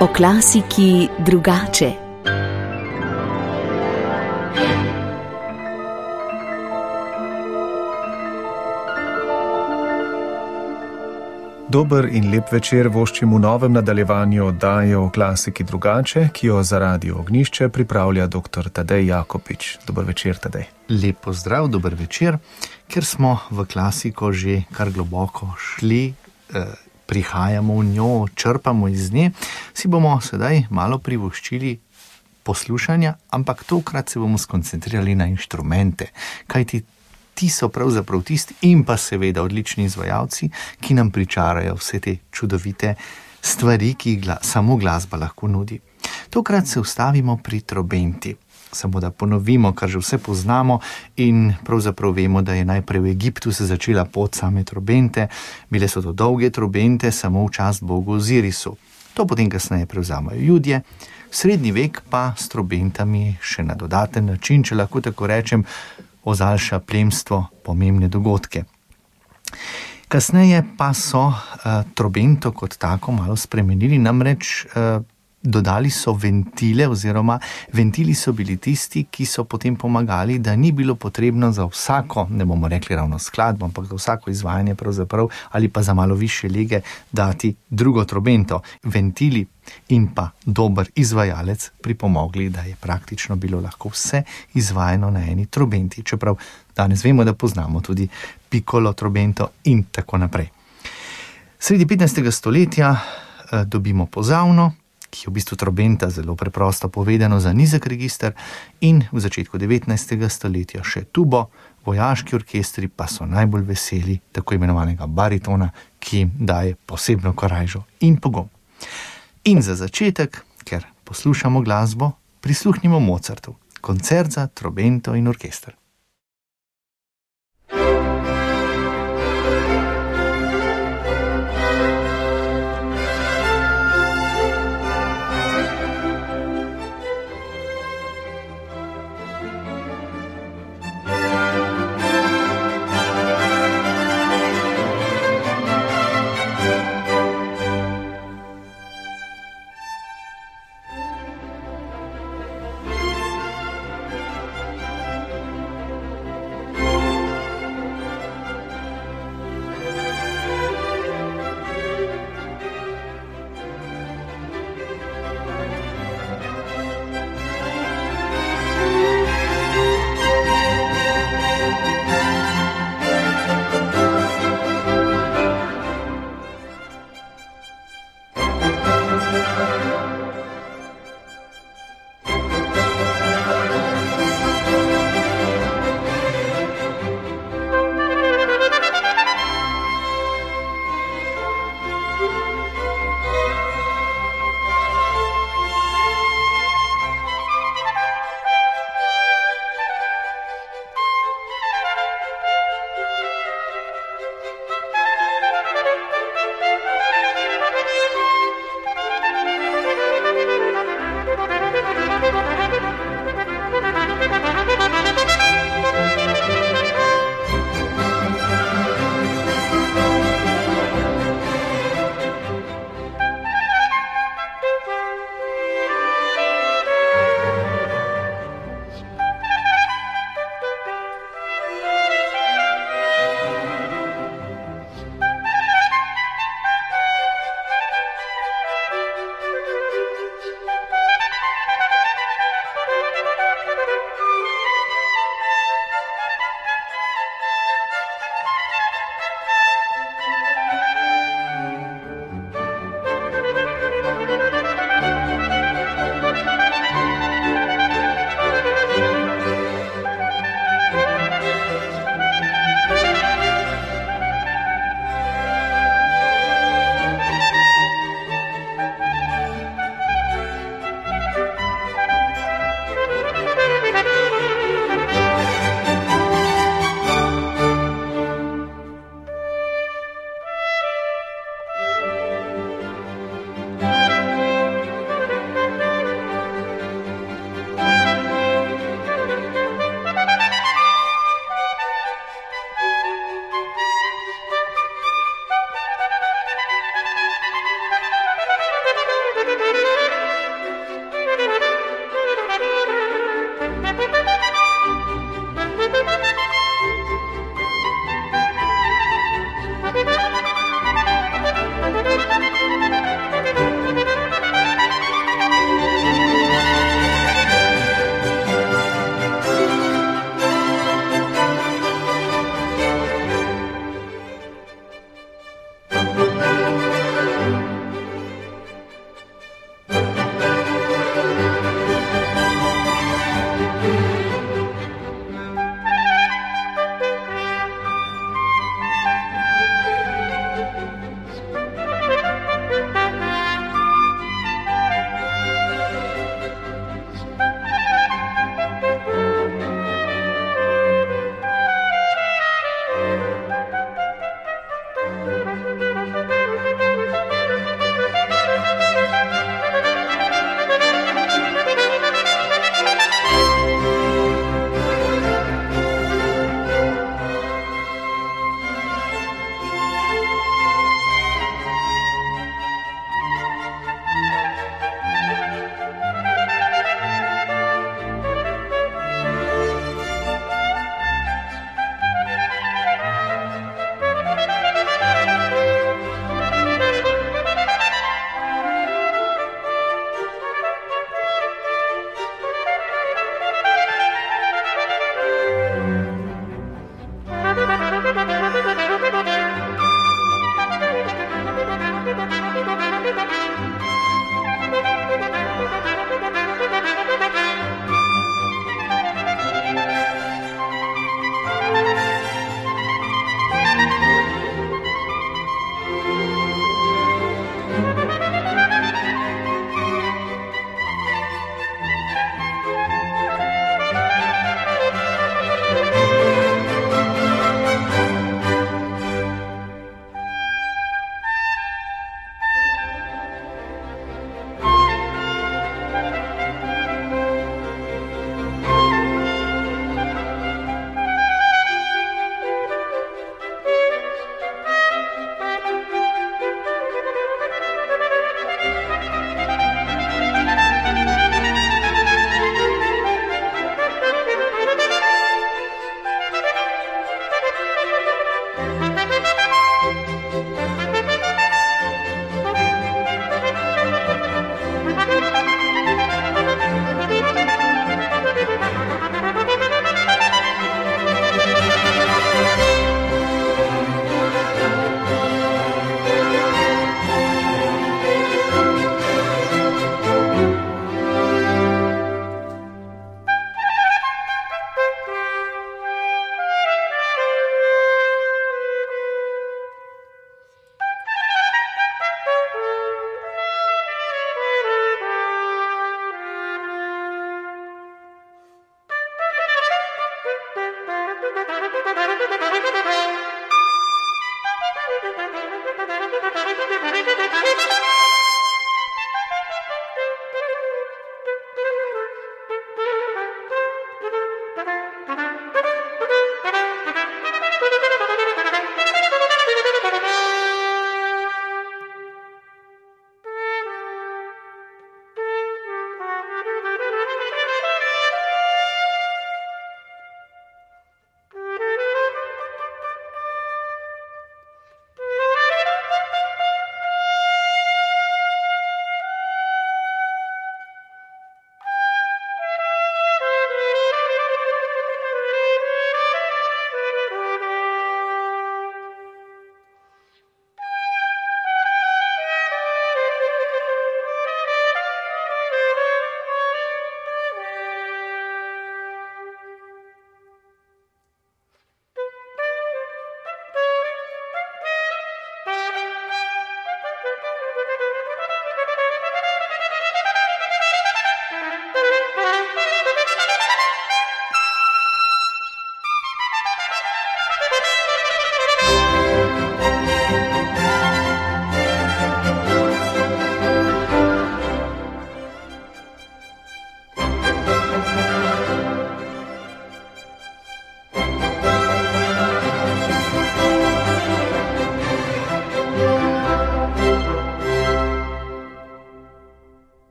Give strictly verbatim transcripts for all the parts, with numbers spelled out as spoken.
O klasiki drugače. Dober in lep večer voščim v novem nadaljevanju oddaje O klasiki drugače, ki jo za Radio Ognjišče pripravlja doktor Tadej Jakopič. Dober večer, Tadej. Lep pozdrav, dober večer. Ker smo v klasiko že kar globoko šli, eh, prihajamo v njo, črpamo iz nje, si bomo sedaj malo privoščili poslušanja, ampak tokrat se bomo skoncentrirali na inštrumente, kajti ti so pravzaprav tisti in pa seveda odlični izvajalci, ki nam pričarajo vse te čudovite stvari, ki jih gla, samo glasba lahko nudi. Tokrat se ustavimo pri trobenti. Samo da ponovimo, kar že vse poznamo in pravzaprav vemo, da je najprej v Egiptu se začela pot same trobente. Bile so to dolge trobente, samo v čast bogu Ozirisu. To potem kasneje prevzamajo Judje. Srednji vek pa s trobentami še na dodaten način, če lahko tako rečem, ozaljša plemstvo pomembne dogodke. Kasneje pa so uh, trobento kot tako malo spremenili, namreč uh, dodali so ventile oziroma ventili so bili tisti, ki so potem pomagali, da ni bilo potrebno za vsako, ne bomo rekli ravno skladbo, ampak za vsako izvajanje pravzaprav ali pa za malo višje lege dati drugo trobento. Ventili in pa dober izvajalec pripomogli, da je praktično bilo lahko vse izvajano na eni trobenti, čeprav danes vemo, da poznamo tudi pikolo trobento in tako naprej. Sredi petnajstega stoletja eh, dobimo pozavno, ki je v bistvu trobenta, zelo preprosto povedano, za nizek register, in v začetku devetnajstega stoletja še tubo, vojaški orkestri pa so najbolj veseli tako imenovanega baritona, ki jim daje posebno korajžo in pogum. In za začetek, ker poslušamo glasbo, prisluhnimo Mozartu, koncert za trobento in orkester.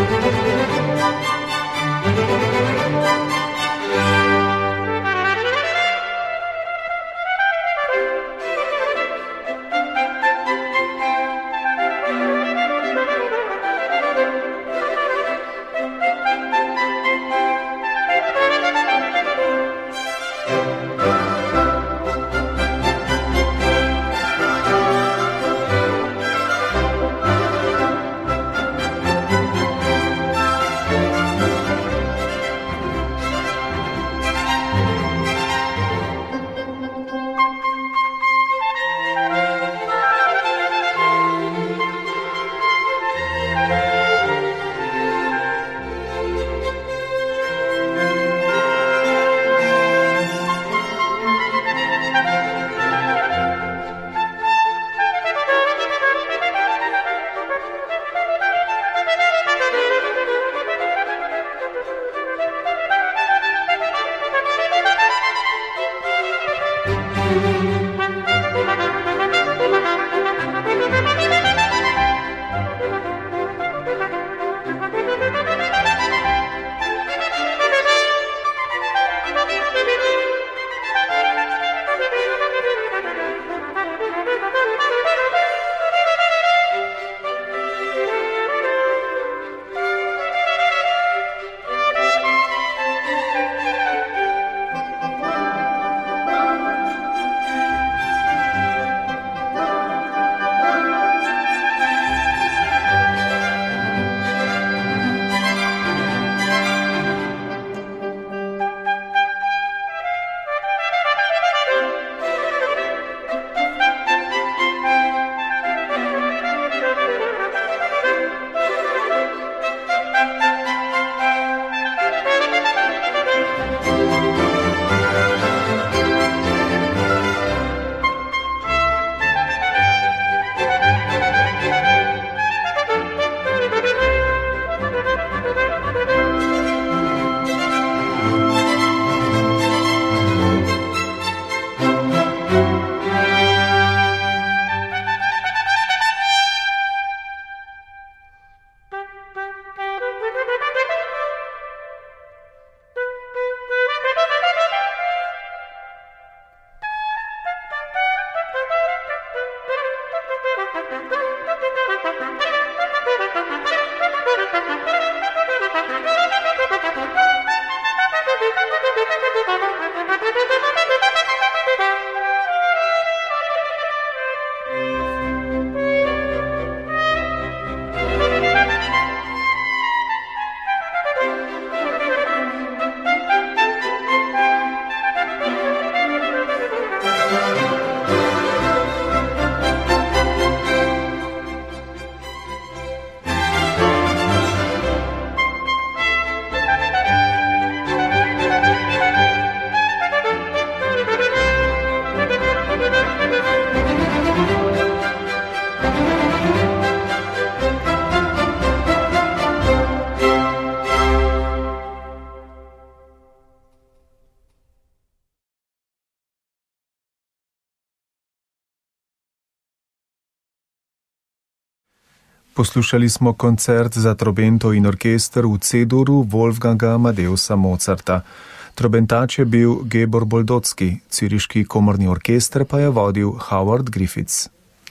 Poslušali smo koncert za trobento in orkester v C-duru Wolfganga Amadeusa Mozarta. Trobentač je bil Gebor Boldocki, ciriški komorni orkester pa je vodil Howard Griffiths.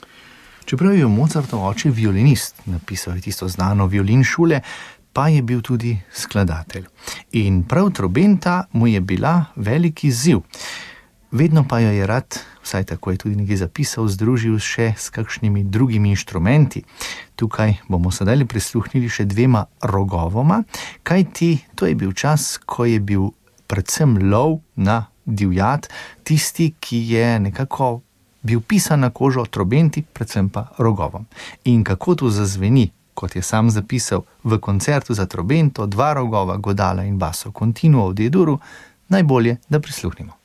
Čeprav je Mozartov oče violinist, napisal je tisto znano violinšule, pa je bil tudi skladatelj. In prav trobenta mu je bila veliki izziv. Vedno pa jo je rad, vsaj tako je tudi nekaj zapisal, združil še s kakšnimi drugimi inštrumenti. Tukaj bomo sedaj prisluhnili še dvema rogovoma, kajti to je bil čas, ko je bil predvsem lov na divjad, tisti, ki je nekako bil pisan na kožo trobenti, predvsem pa rogovom. In kako to zazveni, kot je sam zapisal v koncertu za trobento, dva rogova, godala in basso continuo v D-duru, najbolje, da prisluhnimo.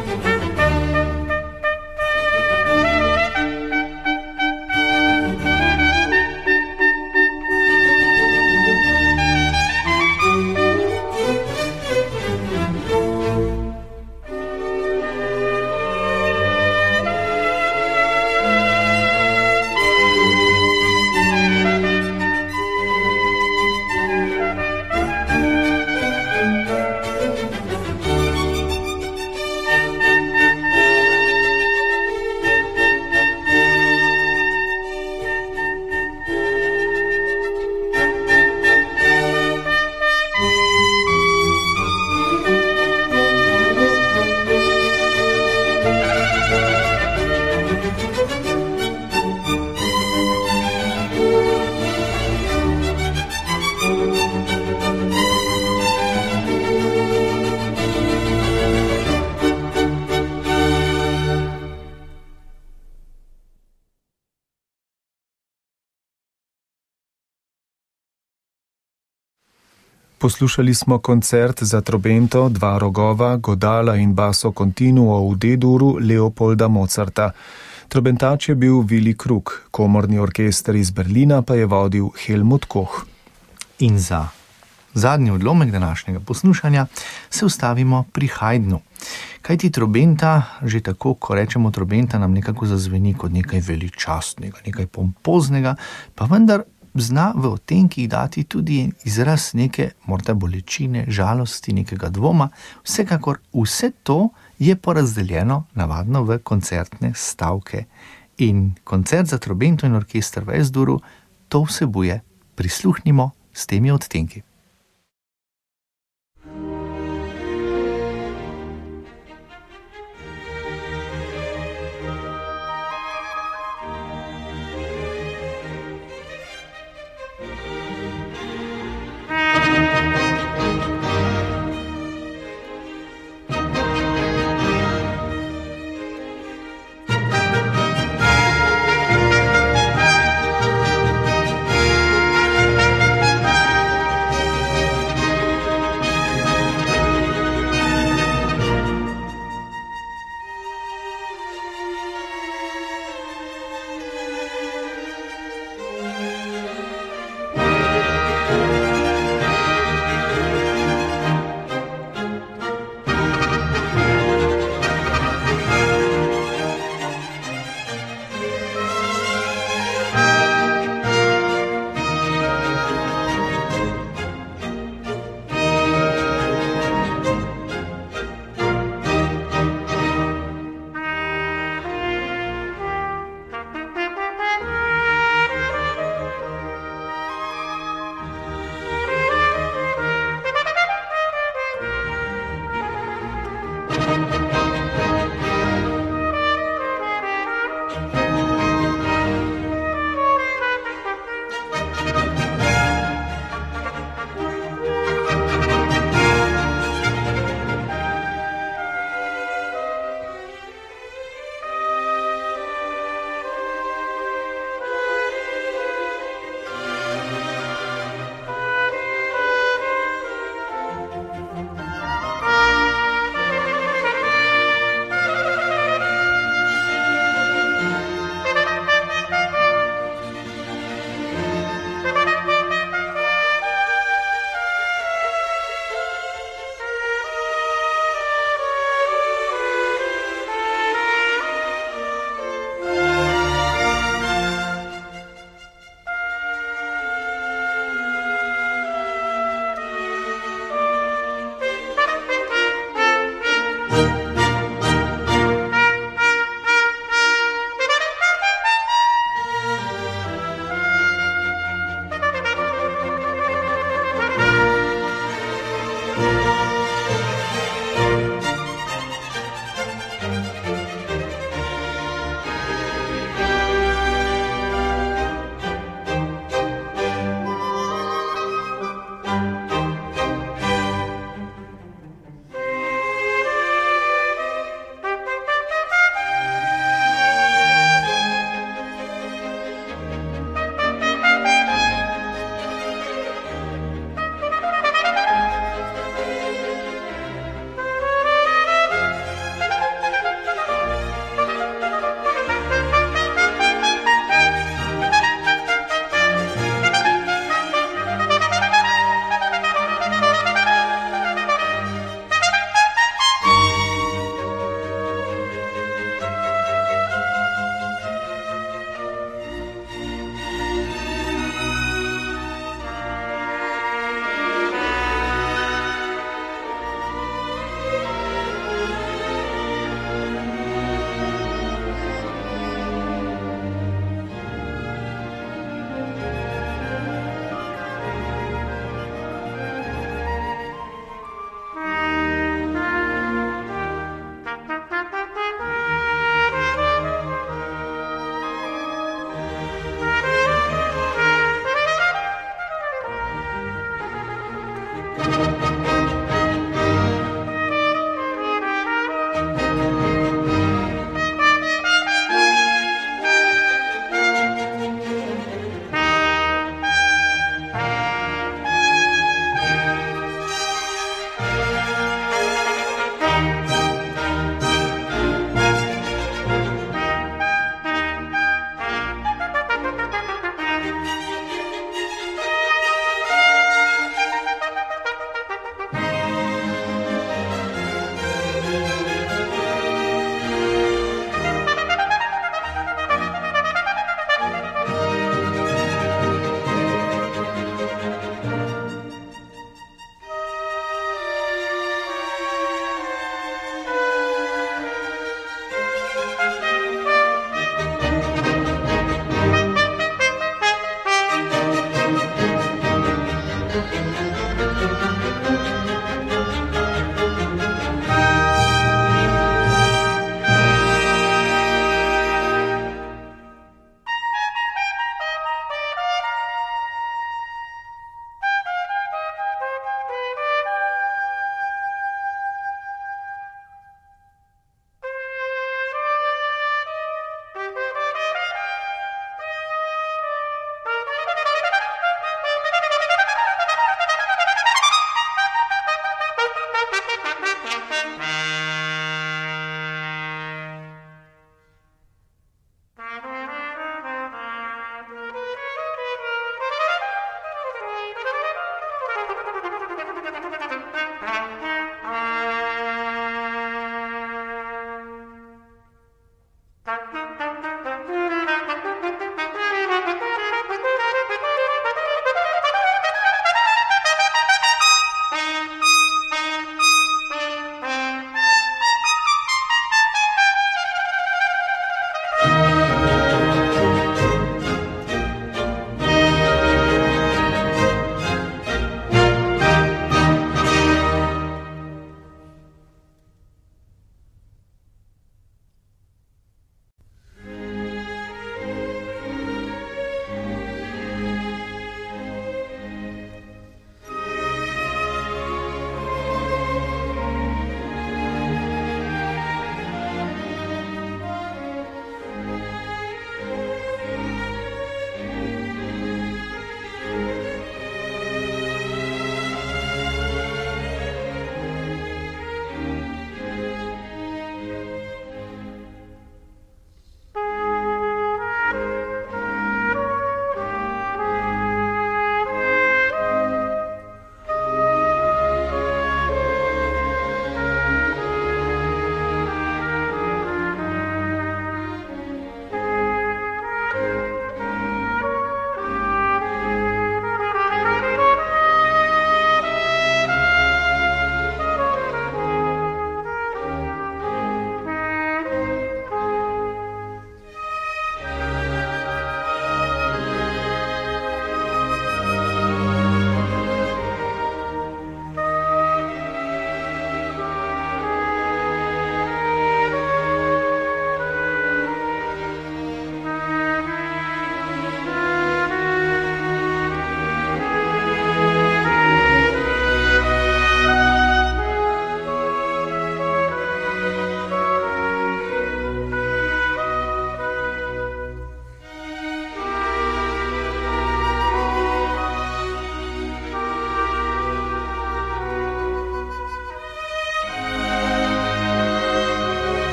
Poslušali smo koncert za trobento, dva rogova, godala in basso continuo v D-duru Leopolda Mozarta. Trobentač je bil Willy Krug, komorni orkester iz Berlina pa je vodil Helmut Koch. In za zadnji odlomek današnjega poslušanja se ustavimo pri Haydnu. Kajti trobenta, že tako, ko rečemo trobenta, nam nekako zazveni kot nekaj veličastnega, nekaj pompoznega, pa vendar zna v odtenkih dati tudi izraz neke morda bolečine, žalosti, nekega dvoma. Vsekakor vse to je porazdeljeno navadno v koncertne stavke. In koncert za trobento in orkester v S-duru to vsebuje. Prisluhnimo s temi odtenki.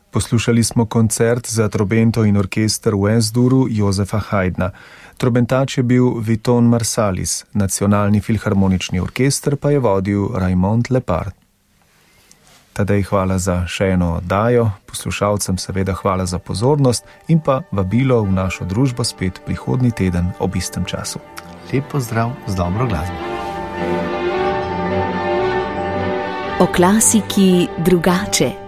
Poslušali smo koncert za trobento in orkester v S-duru Josefa Haydna. Trobentač je bil Viton Marsalis, nacionalni filharmonični orkester pa je vodil Raymond Lepard. Tadej, hvala za še eno oddajo, poslušalcem seveda hvala za pozornost in pa vabilo v našo družbo spet prihodnji teden ob istem času. Lep pozdrav z dobro glasbo. O klasiki drugače.